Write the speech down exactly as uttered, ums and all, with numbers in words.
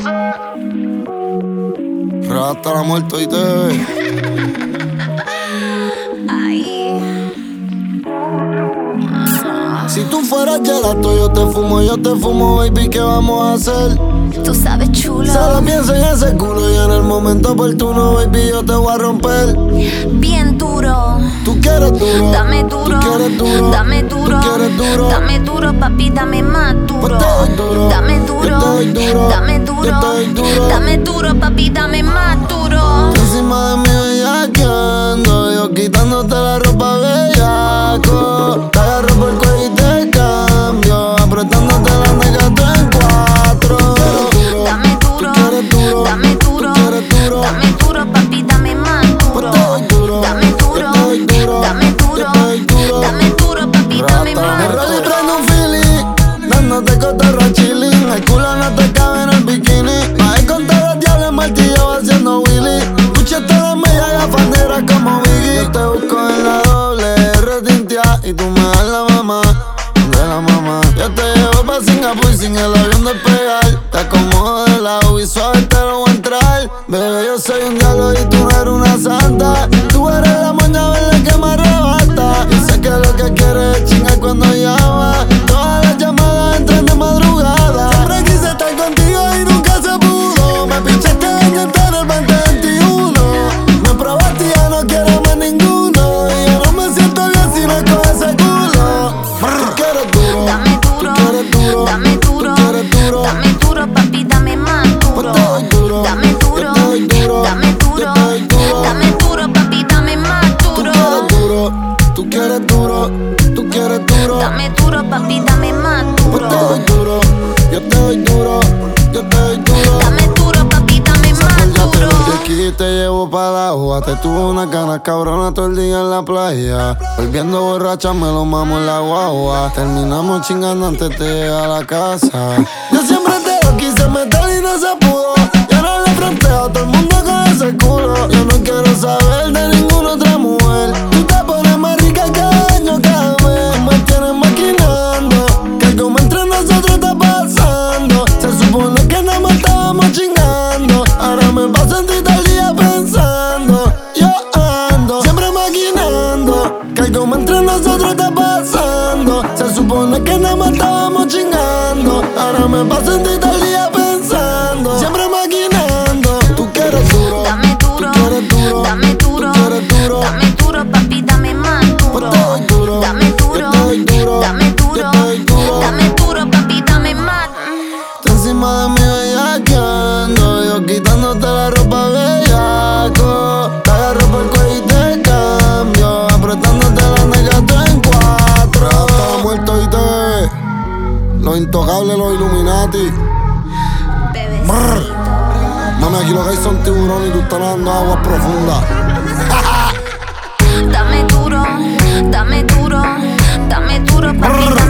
Hasta la muerte y te Si tú fueras gelato, yo te fumo, yo te fumo, baby, ¿qué vamos a hacer? Tú sabes, chulo. Solo pienso en ese culo y en el momento oportuno, baby, yo te voy a romper. Bien duro. Tú quieres duro. Dame duro. Tú quieres duro. Dame duro. Tú quieres duro. Dame duro, papi, dame más duro. Pues te doy duro. Dame duro. Yo te doy duro. Dame duro. Yo te doy duro. Dame duro, papi, dame más duro. Encima de mí bellaqueando, yo quitándote la ropa bellaco. Te agarro por el cuello y te cambio, apretándote la nega tú en cuatro. Dame duro. Tú quieres duro. Dame duro. Tú quieres duro. Dame duro, papi, dame más Pues duro. te doy duro. Dame duro. Yo te doy duro. Dame duro. Yo te doy duro. Dame duro, papi, dame Rata. más Me rollo y duro. prendo un feeling, dándote cotorra chilling. El culo no te cabe en el bikini. Bajé con todos los diablos en martillo haciendo Willy. Escuché todas medias gafaneras como Biggie. Yo te busco en la doble R tintia y tú me das la mamá de la mamá. Yo te llevo pa' Singapur sin el avión despegar. Te acomodo de lado y suave te lo voy a entrar. Bebé, yo soy un diablo y tú no eres una santa. Tú eres la moña verde que me arrebata. Y sé que lo que quieres es chingar cuando llama. Todas las llamadas entran de madrugada. Siempre quise estar contigo y nunca se pudo. Me pinchaste en el el veinte veintiuno. Me probaste y ya no quiero más ninguno. Y yo no me siento bien si no es con ese culo. Tú quieres duro. Dame duro. Tú quieres duro. Dame duro. Tú quieres duro. Dame duro, papi, dame más duro. Pues te doy duro. Dame duro. Yo te doy duro. Dame duro. Yo te doy duro. Dame duro, papi, dame más Tú duro. quieres duro. Tú quieres duro. Tú quieres duro. Dame duro, papi, dame más Pues te duro. doy duro. Yo te doy duro. Yo te doy duro. Dame duro, papi, dame más Acuérdate duro. lo que aquí te llevo para la agua. Te tuve una ganas cabrona todo el día en la playa. Volviendo borracha me lo mamo en la guagua. Terminamos chingando antes de llegar a la casa. Yo siempre te lo quise meter y no se pudo. Y ahora le fronteo a todo el mundo con ese culo. Yo no quiero saber de ninguna otra mujer. Tú te pones más rica cada año, cada mes. Me tienes maquinando que algo me entre nosotros está pasando. Se supone que nada más estábamos chingando. Ahora me paso en ti todo el día pensando. Yo ando siempre maquinando que algo me entre nosotros está pasando. Se supone que nada más estábamos chingando. Ahora me paso en ti todo el día pensando. Siempre maquinando. Tú quieres duro. Dame duro. Tú quieres duro. Dame duro. Tú quieres duro. Dame duro, papi, dame más Pues duro. te doy duro. Dame duro. Yo te doy duro. Dame duro. Yo te doy duro. Dame duro, papi, dame más. Tú encima de mí bellaqueando, yo quitándote la ropa bellaco. Te agarro por el cuello y te cambio, apretándote la nega tú en cuatro. Hasta muerto y te ve, los intocables, los Illuminati. Bebecito. Mami, aquí lo que hay son tiburones y tú estás nadando aguas profundas. Dame duro, dame duro, dame duro, papi,